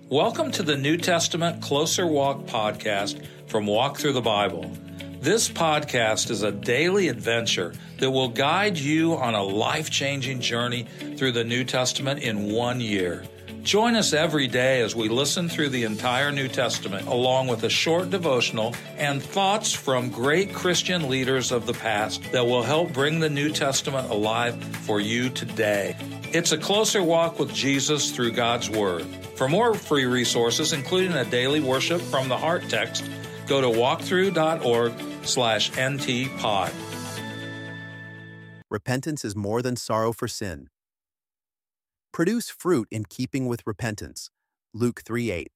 Welcome to the New Testament Closer Walk podcast from Walk Through the Bible. This podcast is a daily adventure that will guide you on a life-changing journey through the New Testament in 1 year. Join us every day as we listen through the entire New Testament, along with a short devotional and thoughts from great Christian leaders of the past that will help bring the New Testament alive for you today. It's a closer walk with Jesus through God's Word. For more free resources, including a daily worship from the Heart text, go to walkthrough.org/ntpod. Repentance is more than sorrow for sin. Produce fruit in keeping with repentance. Luke 3:8.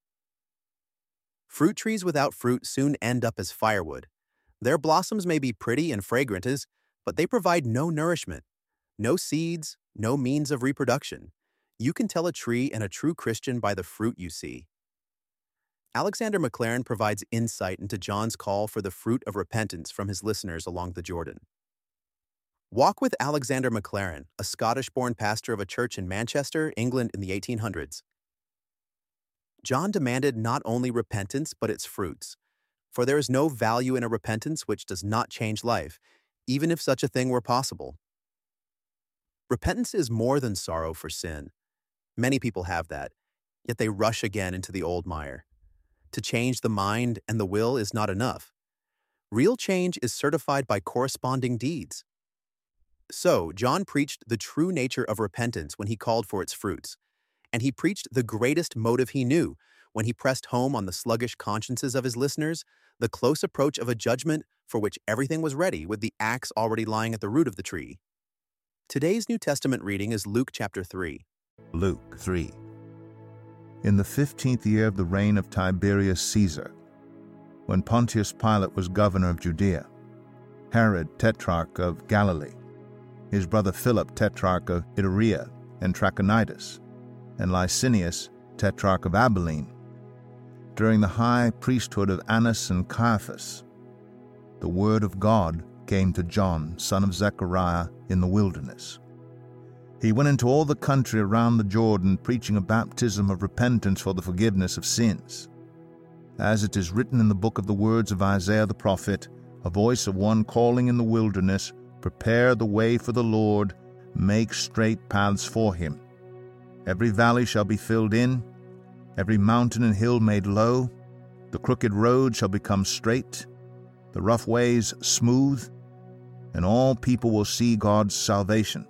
Fruit trees without fruit soon end up as firewood. Their blossoms may be pretty and fragrant, but they provide no nourishment, no seeds, no means of reproduction. You can tell a tree and a true Christian by the fruit you see. Alexander Maclaren provides insight into John's call for the fruit of repentance from his listeners along the Jordan. Walk with Alexander Maclaren, a Scottish-born pastor of a church in Manchester, England in the 1800s. John demanded not only repentance but its fruits, for there is no value in a repentance which does not change life, even if such a thing were possible. Repentance is more than sorrow for sin. Many people have that, yet they rush again into the old mire. To change the mind and the will is not enough. Real change is certified by corresponding deeds. So, John preached the true nature of repentance when he called for its fruits, and he preached the greatest motive he knew when he pressed home on the sluggish consciences of his listeners the close approach of a judgment for which everything was ready, with the axe already lying at the root of the tree. Today's New Testament reading is Luke chapter 3. Luke 3. In the 15th year of the reign of Tiberius Caesar, when Pontius Pilate was governor of Judea, Herod, tetrarch of Galilee, his brother Philip, tetrarch of Iturea and Trachonitis, and Licinius, tetrarch of Abilene, during the high priesthood of Annas and Caiaphas, the word of God came to John, son of Zechariah, in the wilderness. He went into all the country around the Jordan, preaching a baptism of repentance for the forgiveness of sins. As it is written in the book of the words of Isaiah the prophet, a voice of one calling in the wilderness, "Prepare the way for the Lord, make straight paths for him. Every valley shall be filled in, every mountain and hill made low. The crooked road shall become straight, the rough ways smooth, and all people will see God's salvation."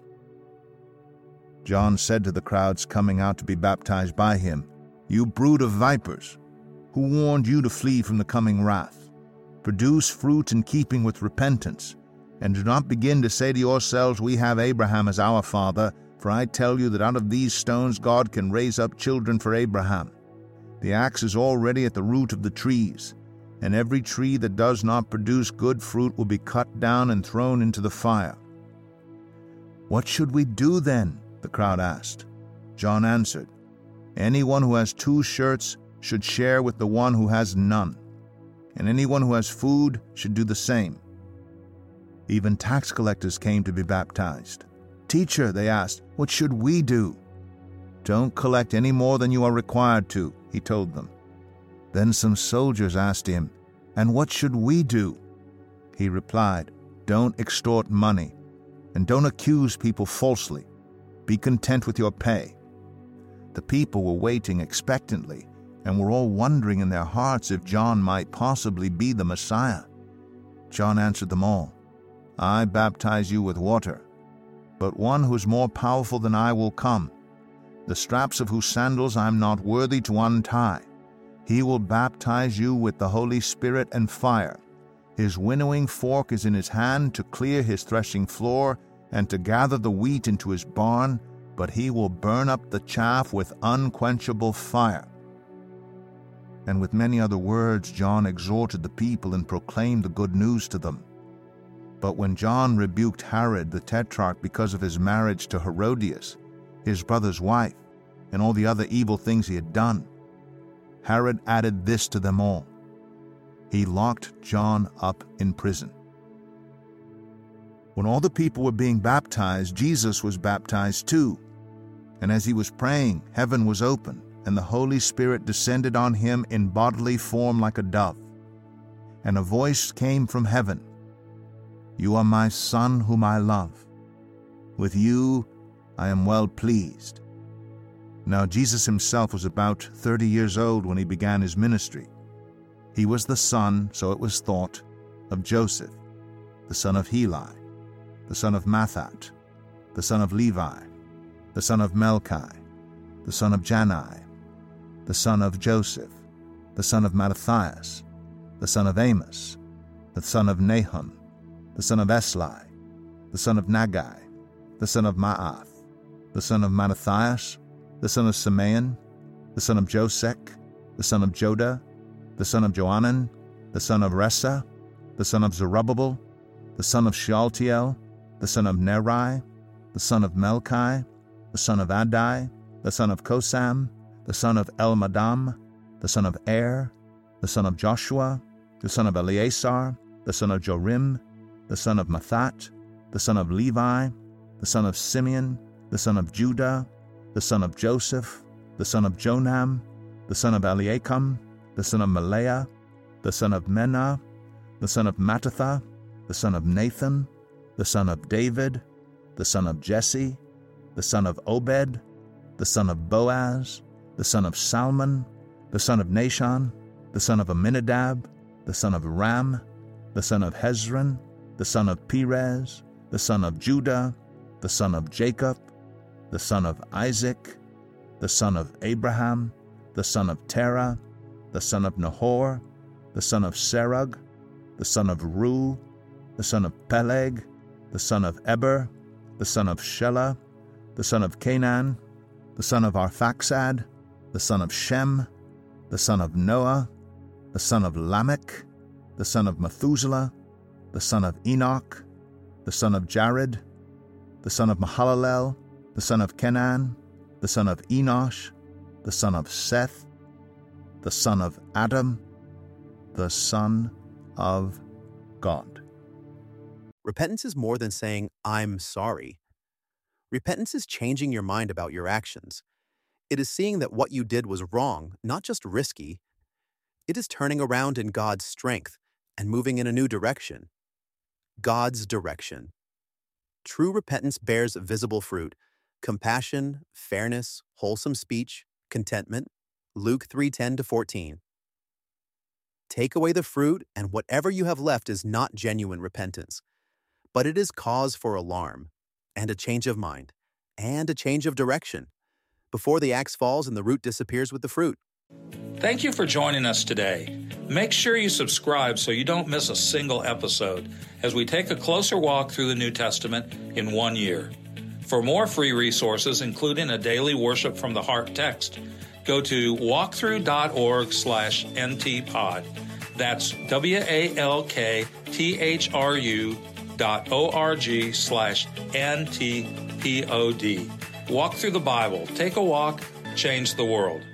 John said to the crowds coming out to be baptized by him, "You brood of vipers, who warned you to flee from the coming wrath? Produce fruit in keeping with repentance, and do not begin to say to yourselves, 'We have Abraham as our father,' for I tell you that out of these stones God can raise up children for Abraham. The axe is already at the root of the trees, and every tree that does not produce good fruit will be cut down and thrown into the fire." "What should we do then?" the crowd asked. John answered, "Anyone who has 2 shirts should share with the one who has none, and anyone who has food should do the same." Even tax collectors came to be baptized. "Teacher," they asked, "what should we do?" "Don't collect any more than you are required to," he told them. Then some soldiers asked him, "And what should we do?" He replied, "Don't extort money, and don't accuse people falsely. Be content with your pay." The people were waiting expectantly, and were all wondering in their hearts if John might possibly be the Messiah. John answered them all, "I baptize you with water, but one who is more powerful than I will come, the straps of whose sandals I am not worthy to untie. He will baptize you with the Holy Spirit and fire. His winnowing fork is in his hand to clear his threshing floor and to gather the wheat into his barn, but he will burn up the chaff with unquenchable fire." And with many other words John exhorted the people and proclaimed the good news to them. But when John rebuked Herod the tetrarch because of his marriage to Herodias, his brother's wife, and all the other evil things he had done, Herod added this to them all: he locked John up in prison. When all the people were being baptized, Jesus was baptized too. And as he was praying, heaven was opened, and the Holy Spirit descended on him in bodily form like a dove. And a voice came from heaven, "You are my Son whom I love. With you I am well pleased." Now Jesus himself was about 30 years old when he began his ministry. He was the son, so it was thought, of Joseph, the son of Heli, the son of Matthat, the son of Levi, the son of Melchi, the son of Jannai, the son of Joseph, the son of Mattathias, the son of Amos, the son of Nahum, the son of Esli, the son of Nagai, the son of Maath, the son of Mattathias, the son of Simeon, the son of Josech, the son of Joda, the son of Joanan, the son of Ressa, the son of Zerubbabel, the son of Shealtiel, the son of Neri, the son of Melchi, the son of Adai, the son of Kosam, the son of Elmadam, the son of Er, the son of Joshua, the son of Eleazar, the son of Jorim, the son of Mathat, the son of Levi, the son of Simeon, the son of Judah, the son of Joseph, the son of Jonam, the son of Eliakim, the son of Melea, the son of Menah, the son of Mattatha, the son of Nathan, the son of David, the son of Jesse, the son of Obed, the son of Boaz, the son of Salmon, the son of Nashon, the son of Amminadab, the son of Ram, the son of Hezron, the son of Perez, the son of Judah, the son of Jacob, the son of Isaac, the son of Abraham, the son of Terah, the son of Nahor, the son of Serug, the son of Reu, the son of Peleg, the son of Eber, the son of Shelah, the son of Canaan, the son of Arphaxad, the son of Shem, the son of Noah, the son of Lamech, the son of Methuselah, the son of Enoch, the son of Jared, the son of Mahalalel, the son of Kenan, the son of Enosh, the son of Seth, the son of Adam, the Son of God. Repentance is more than saying, "I'm sorry." Repentance is changing your mind about your actions. It is seeing that what you did was wrong, not just risky. It is turning around in God's strength and moving in a new direction. God's direction. True repentance bears visible fruit: compassion, fairness, wholesome speech, contentment. Luke 3:10-14. Take away the fruit, and whatever you have left is not genuine repentance. But it is cause for alarm, and a change of mind, and a change of direction, before the axe falls and the root disappears with the fruit. Thank you for joining us today. Make sure you subscribe so you don't miss a single episode as we take a closer walk through the New Testament in 1 year. For more free resources, including a daily Worship from the Heart text, go to walkthrough.org/ntpod. That's walktru.org/ntpod. Walk through the Bible. Take a walk, change the world.